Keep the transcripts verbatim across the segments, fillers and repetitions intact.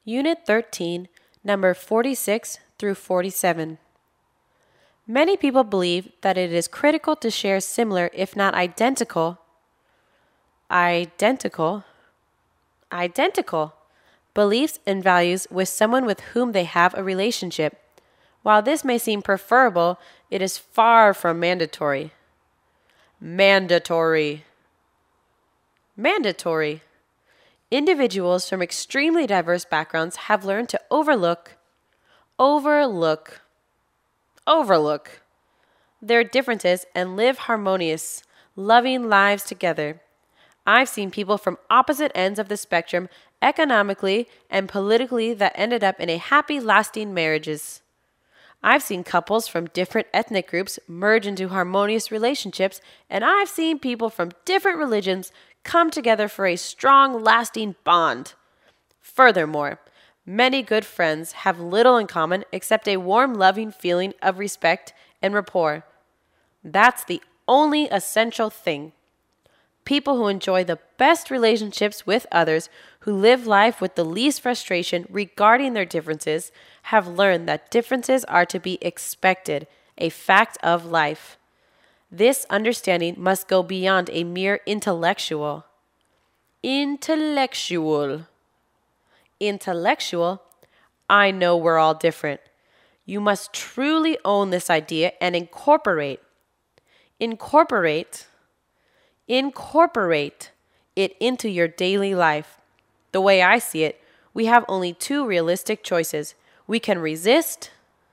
Unit thirteen, number forty-six through forty-seven. Many people believe that it is critical to share similar, if not identical, identical, identical beliefs and values with someone with whom they have a relationship. While this may seem preferable, it is far from mandatory. Mandatory. Mandatory. Individuals from extremely diverse backgrounds have learned to overlook, overlook, overlook their differences and live harmonious, loving lives together. I've seen people from opposite ends of the spectrum economically and politically that ended up in a happy, lasting marriages. I've seen couples from different ethnic groups merge into harmonious relationships, and I've seen people from different religions come together for a strong, lasting bond. Furthermore, many good friends have little in common except a warm, loving feeling of respect and rapport. That's the only essential thing. People who enjoy the best relationships with others, who live life with the least frustration regarding their differences, have learned that differences are to be expected, a fact of life. This understanding must go beyond a mere intellectual. Intellectual. Intellectual. I know we're all different. You must truly own this idea and incorporate. Incorporate. Incorporate it into your daily life. The way I see it, we have only two realistic choices. We can resist,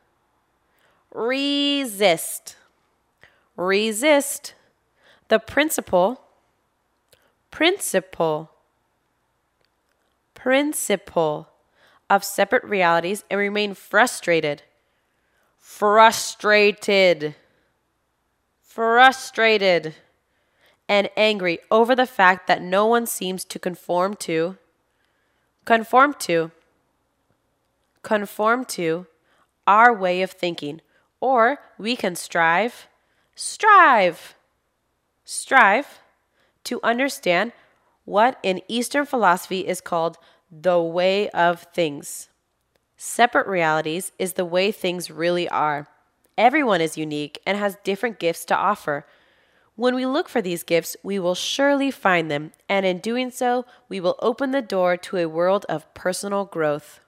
resist, resist the principle, principle, principle of separate realities and remain frustrated, frustrated, frustrated, and angry over the fact that no one seems to conform to, conform to, conform to our way of thinking. Or we can strive, strive, strive to understand what in Eastern philosophy is called the way of things. Separate realities is the way things really are. Everyone is unique and has different gifts to offer. When we look for these gifts, we will surely find them, and in doing so, we will open the door to a world of personal growth.